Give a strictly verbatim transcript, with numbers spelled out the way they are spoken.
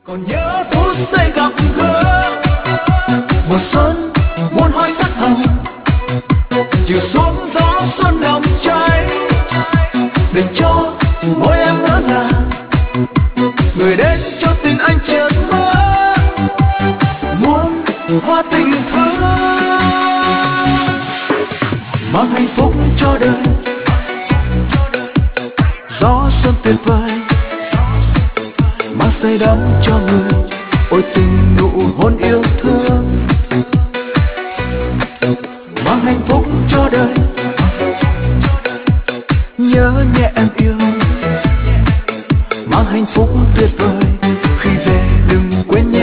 còn nhớ phút giây gặp gỡ mùa xuân muôn hoa sắc hồng chiều xuống gió xuân nồng cháy để cho môi em ngỡ ngàng người đến cho tình anh chợt mơ muôn hoa tình thơ mang hạnh phúc cho đời gió xuân tuyệt vời mang say đắm cho người ôi tình nụ hôn yêu thương mang hạnh phúc cho đời nhớ nhẹ em yêu mang hạnh phúc tuyệt vời khi về đừng quên nhé.